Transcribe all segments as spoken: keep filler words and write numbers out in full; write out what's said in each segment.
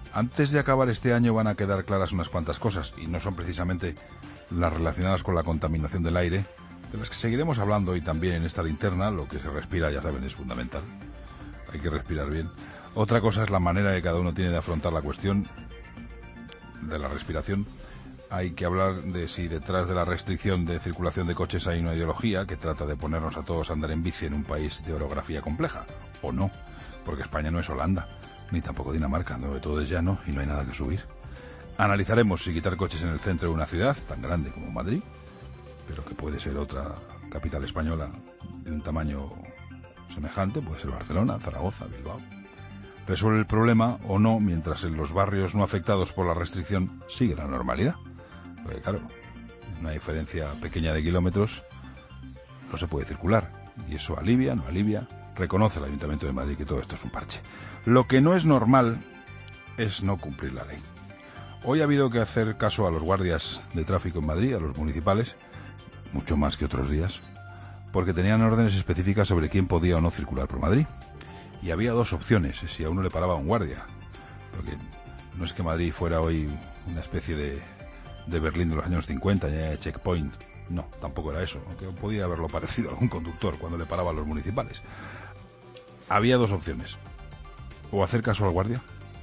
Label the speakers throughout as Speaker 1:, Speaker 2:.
Speaker 1: Antes de acabar este año van a quedar claras unas cuantas cosas, y no son precisamente las relacionadas con la contaminación del aire, de las que seguiremos hablando hoy también en esta linterna. Lo que se respira, ya saben, es fundamental. Hay que respirar bien. Otra cosa es la manera que cada uno tiene de afrontar la cuestión de la respiración. Hay que hablar de si detrás de la restricción de circulación de coches hay una ideología que trata de ponernos a todos a andar en bici en un país de orografía compleja, o no, porque España no es Holanda, ni tampoco Dinamarca, donde todo es llano y no hay nada que subir. Analizaremos si quitar coches en el centro de una ciudad tan grande como Madrid, pero que puede ser otra capital española de un tamaño semejante, puede ser Barcelona, Zaragoza, Bilbao. ¿Resuelve el problema o no mientras en los barrios no afectados por la restricción sigue la normalidad? Porque claro, una diferencia pequeña de kilómetros no se puede circular, y eso alivia, no alivia. Reconoce el Ayuntamiento de Madrid que todo esto es un parche. Lo que no es normal es no cumplir la ley. Hoy ha habido que hacer caso a los guardias de tráfico en Madrid, a los municipales, mucho más que otros días, porque tenían órdenes específicas sobre quién podía o no circular por Madrid. Y había dos opciones, si a uno le paraba un guardia, porque no es que Madrid fuera hoy una especie de, de Berlín de los años cincuenta, ya de checkpoint, no, tampoco era eso, aunque podía haberlo parecido a algún conductor cuando le paraba a los municipales. Había dos opciones, o hacer caso al guardia,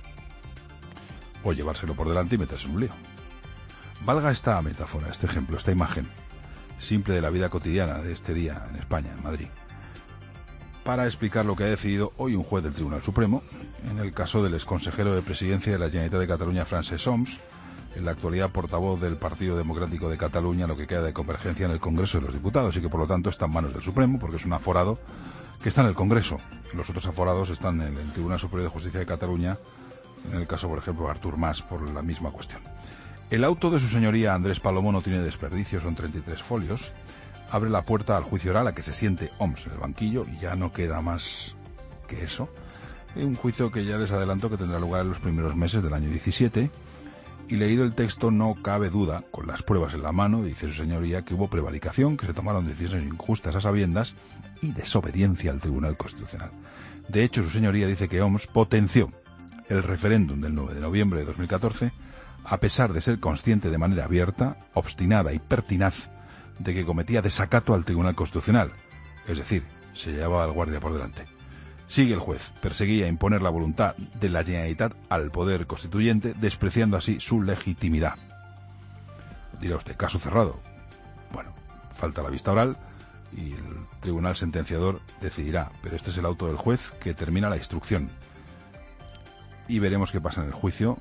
Speaker 1: o llevárselo por delante y meterse en un lío. Valga esta metáfora, este ejemplo, esta imagen simple de la vida cotidiana de este día en España, en Madrid, para explicar lo que ha decidido hoy un juez del Tribunal Supremo en el caso del exconsejero de Presidencia de la Generalitat de Cataluña, Francesc Homs, en la actualidad portavoz del Partido Democrático de Cataluña, lo que queda de Convergencia en el Congreso de los Diputados, y que por lo tanto está en manos del Supremo, porque es un aforado que está en el Congreso. Los otros aforados están en el Tribunal Superior de Justicia de Cataluña, en el caso, por ejemplo, de Artur Mas, por la misma cuestión. El auto de su señoría Andrés Palomo no tiene desperdicio, son treinta y tres folios. Abre la puerta al juicio oral a que se siente Homs en el banquillo, y ya no queda más que eso. Un juicio que ya les adelanto que tendrá lugar en los primeros meses del año diecisiete, y leído el texto no cabe duda, con las pruebas en la mano, dice su señoría, que hubo prevaricación, que se tomaron decisiones injustas a sabiendas y desobediencia al Tribunal Constitucional. De hecho, su señoría dice que Homs potenció el referéndum del nueve de noviembre de dos mil catorce, a pesar de ser consciente de manera abierta, obstinada y pertinaz de que cometía desacato al Tribunal Constitucional, es decir, se llevaba al guardia por delante. Sigue el juez, perseguía imponer la voluntad de la Generalitat al poder constituyente, despreciando así su legitimidad. Dirá usted, caso cerrado. Bueno, falta la vista oral y el tribunal sentenciador decidirá, pero este es el auto del juez que termina la instrucción. Y veremos qué pasa en el juicio,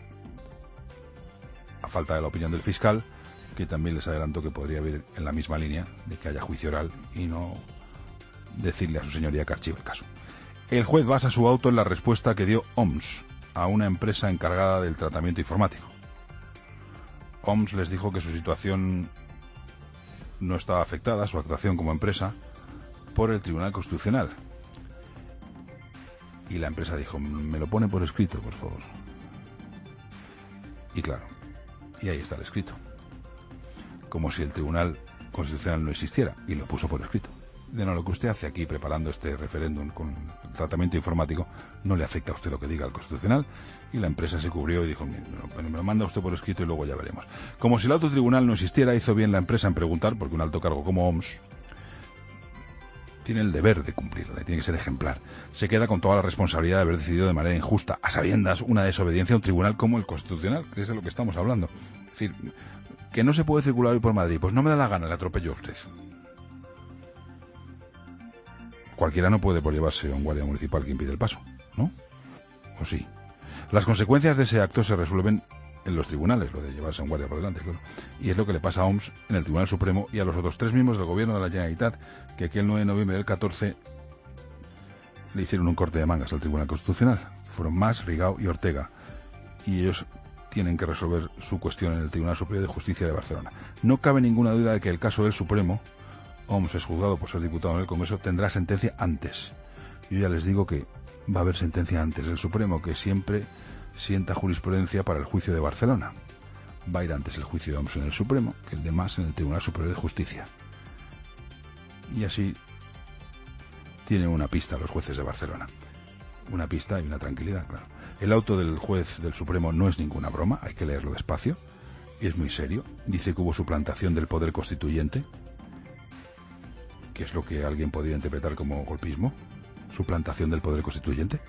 Speaker 1: a falta de la opinión del fiscal, que también les adelanto que podría ir en la misma línea de que haya juicio oral y no decirle a su señoría que archive el caso. El juez basa su auto en la respuesta que dio Homs a una empresa encargada del tratamiento informático. Homs les dijo que su situación no estaba afectada, su actuación como empresa, por el Tribunal Constitucional. Y la empresa dijo, me lo pone por escrito, por favor. Y claro, y ahí está el escrito. Como si el Tribunal Constitucional no existiera, y lo puso por escrito. De no, lo que usted hace aquí preparando este referéndum con tratamiento informático no le afecta a usted lo que diga el Constitucional, y la empresa se cubrió y dijo, me lo, me lo manda usted por escrito y luego ya veremos. Como si el alto tribunal no existiera, hizo bien la empresa en preguntar, porque un alto cargo como Homs tiene el deber de cumplirla, tiene que ser ejemplar. Se queda con toda la responsabilidad de haber decidido de manera injusta, a sabiendas, una desobediencia a un tribunal como el Constitucional, que es de lo que estamos hablando. Es decir, que no se puede circular hoy por Madrid, pues no me da la gana, le atropello a usted. Cualquiera no puede por llevarse a un guardia municipal que impide el paso, ¿no? ¿O sí? Las consecuencias de ese acto se resuelven en los tribunales, lo de llevarse a un guardia por delante, claro. Y es lo que le pasa a Homs en el Tribunal Supremo y a los otros tres miembros del gobierno de la Generalitat, que aquel nueve de noviembre del catorce le hicieron un corte de mangas al Tribunal Constitucional. Fueron Mas, Rigau y Ortega. Y ellos tienen que resolver su cuestión en el Tribunal Superior de Justicia de Barcelona. No cabe ninguna duda de que el caso del Supremo, Homs es juzgado por ser diputado en el Congreso, tendrá sentencia antes. Yo ya les digo que va a haber sentencia antes. El Supremo, que siempre sienta jurisprudencia para el juicio de Barcelona, va a ir antes el juicio de Homs en el Supremo que el de Mas en el Tribunal Superior de Justicia. Y así tienen una pista los jueces de Barcelona. Una pista y una tranquilidad, claro. El auto del juez del Supremo no es ninguna broma, hay que leerlo despacio, y es muy serio. Dice que hubo suplantación del poder constituyente, que es lo que alguien podría interpretar como golpismo, suplantación del poder constituyente,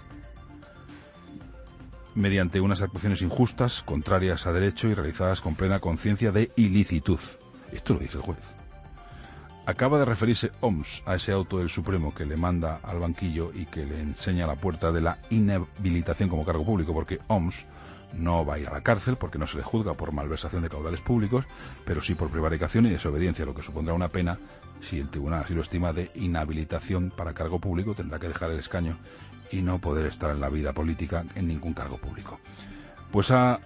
Speaker 1: mediante unas actuaciones injustas, contrarias a derecho y realizadas con plena conciencia de ilicitud. Esto lo dice el juez. Acaba de referirse Homs a ese auto del Supremo que le manda al banquillo y que le enseña la puerta de la inhabilitación como cargo público, porque Homs no va a ir a la cárcel porque no se le juzga por malversación de caudales públicos, pero sí por prevaricación y desobediencia, lo que supondrá una pena, si el tribunal así lo estima, de inhabilitación para cargo público. Tendrá que dejar el escaño y no poder estar en la vida política en ningún cargo público. Pues ha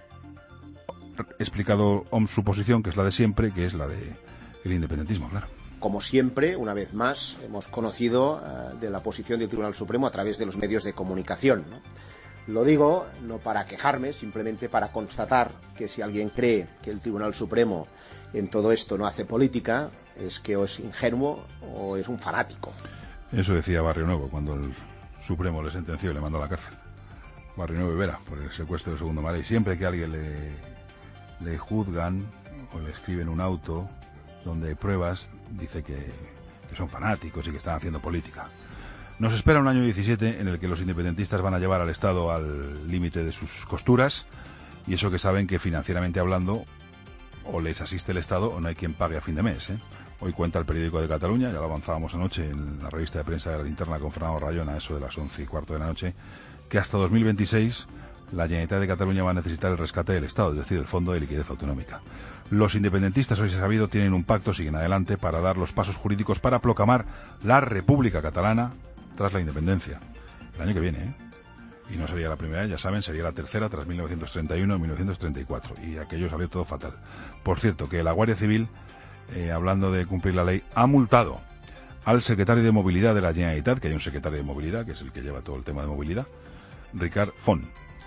Speaker 1: explicado Homs su posición, que es la de siempre, que es la de el independentismo, claro.
Speaker 2: Como siempre, una vez más, hemos conocido uh, de la posición del Tribunal Supremo a través de los medios de comunicación, ¿no? Lo digo no para quejarme, simplemente para constatar que si alguien cree que el Tribunal Supremo en todo esto no hace política, es que o es ingenuo o es un fanático.
Speaker 1: Eso decía Barrio Nuevo cuando el Supremo le sentenció y le mandó a la cárcel. Barrio Nuevo y Vera, por el secuestro de Segundo Marey. Siempre que a alguien le, le juzgan o le escriben un auto donde hay pruebas, dice que, que son fanáticos y que están haciendo política. Nos espera un año diecisiete en el que los independentistas van a llevar al Estado al límite de sus costuras, y eso que saben que financieramente hablando o les asiste el Estado o no hay quien pague a fin de mes, ¿eh? Hoy cuenta el Periódico de Cataluña, ya lo avanzábamos anoche en la revista de prensa de la Linterna con Fernando Rayón a eso de las once y cuarto de la noche, que hasta dos mil veintiséis la Generalitat de Cataluña va a necesitar el rescate del Estado, es decir, el Fondo de Liquidez Autonómica. Los independentistas, hoy se ha sabido, tienen un pacto, siguen adelante para dar los pasos jurídicos para proclamar la República Catalana tras la independencia. El año que viene, ¿eh? Y no sería la primera, ya saben, sería la tercera tras mil novecientos treinta y uno y mil novecientos treinta y cuatro. Y aquello salió todo fatal. Por cierto, que la Guardia Civil, eh, hablando de cumplir la ley, ha multado al secretario de Movilidad de la Generalitat, que hay un secretario de Movilidad, que es el que lleva todo el tema de movilidad, Ricard Font,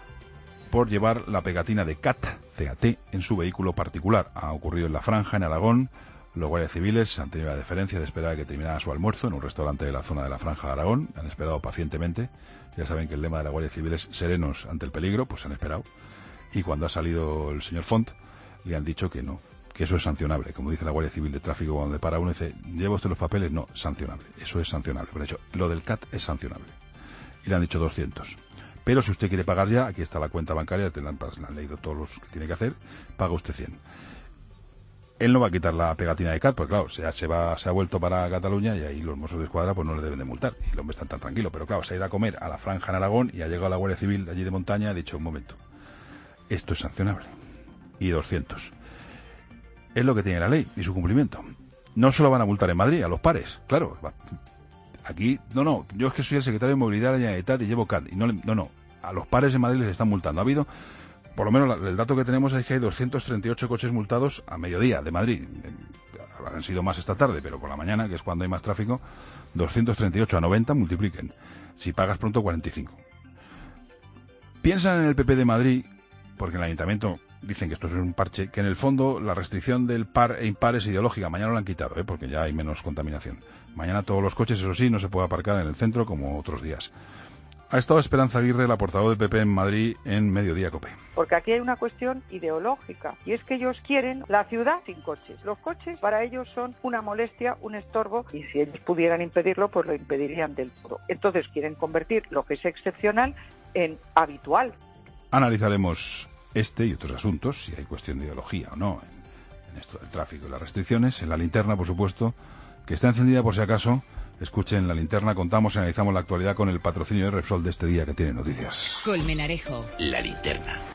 Speaker 1: por llevar la pegatina de C A T, C A T, en su vehículo particular. Ha ocurrido en La Franja, en Aragón. Los guardias civiles han tenido la deferencia de esperar a que terminara su almuerzo en un restaurante de la zona de la Franja de Aragón. Han esperado pacientemente. Ya saben que el lema de la Guardia Civil es serenos ante el peligro, pues han esperado. Y cuando ha salido el señor Font, le han dicho que no, que eso es sancionable. Como dice la Guardia Civil de Tráfico, cuando para uno dice, ¿lleva usted los papeles? No, sancionable. Eso es sancionable. Por hecho, lo del C A T es sancionable. Y le han dicho doscientos. Pero si usted quiere pagar ya, aquí está la cuenta bancaria, te la han, la han leído todos los que tiene que hacer, paga usted cien. Él no va a quitar la pegatina de C A T, porque claro, se ha, se, va, se ha vuelto para Cataluña y ahí los Mossos de Escuadra pues no le deben de multar. Y el hombre está tan tranquilo. Pero claro, se ha ido a comer a la Franja en Aragón y ha llegado la Guardia Civil de allí de montaña y ha dicho, un momento, esto es sancionable. Y doscientos. Es lo que tiene la ley y su cumplimiento. No solo van a multar en Madrid, a los pares, claro. Va. Aquí, no, no, yo es que soy el secretario de Movilidad de la Generalitat y llevo C A T. Y no, no, no, a los pares en Madrid les están multando. Ha habido, por lo menos el dato que tenemos es que hay doscientos treinta y ocho coches multados a mediodía de Madrid. Han sido más esta tarde, pero por la mañana, que es cuando hay más tráfico, doscientos treinta y ocho a noventa, multipliquen. Si pagas pronto, cuarenta y cinco. Piensan en el P P de Madrid, porque en el ayuntamiento dicen que esto es un parche, que en el fondo la restricción del par e impar es ideológica. Mañana lo han quitado, ¿eh? Porque ya hay menos contaminación. Mañana todos los coches, eso sí, no se puede aparcar en el centro como otros días. Ha estado Esperanza Aguirre, la portavoz del P P en Madrid, en Mediodía Cope.
Speaker 3: Porque aquí hay una cuestión ideológica, y es que ellos quieren la ciudad sin coches. Los coches para ellos son una molestia, un estorbo, y si ellos pudieran impedirlo, pues lo impedirían del todo. Entonces quieren convertir lo que es excepcional en habitual.
Speaker 1: Analizaremos este y otros asuntos, si hay cuestión de ideología o no, en, en esto del tráfico y las restricciones, en la linterna, por supuesto, que está encendida por si acaso. Escuchen la linterna, contamos y analizamos la actualidad con el patrocinio de Repsol de este día que tiene noticias.
Speaker 4: Colmenarejo. La linterna.